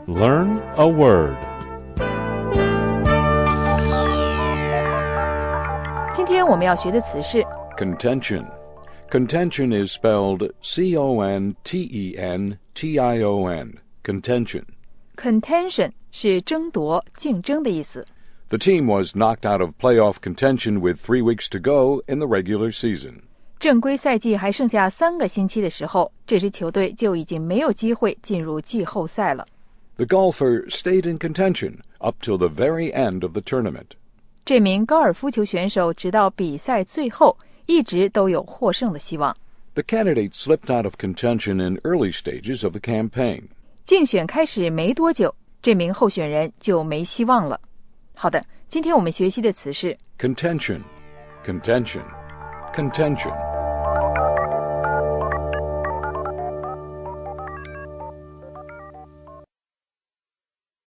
Learn a word. 今天我们要学的词是 Contention. Contention is spelled C-O-N-T-E-N-T-I-O-N. Contention. contention 是争夺、竞争的意思。 The team was knocked out of playoff contention with 3 weeks to go in the regular season. 正规赛季还剩下3个星期的时候，这支球队就已经没有机会进入季后赛了。 The golfer stayed in contention up till the very end of the tournament. 这名高尔夫球选手直到比赛最后一直都有获胜的希望。 The candidate slipped out of contention in early stages of the campaign. 竞选开始没多久，这名候选人就没希望了。好的，今天我们学习的词是 Contention. Contention. Contention.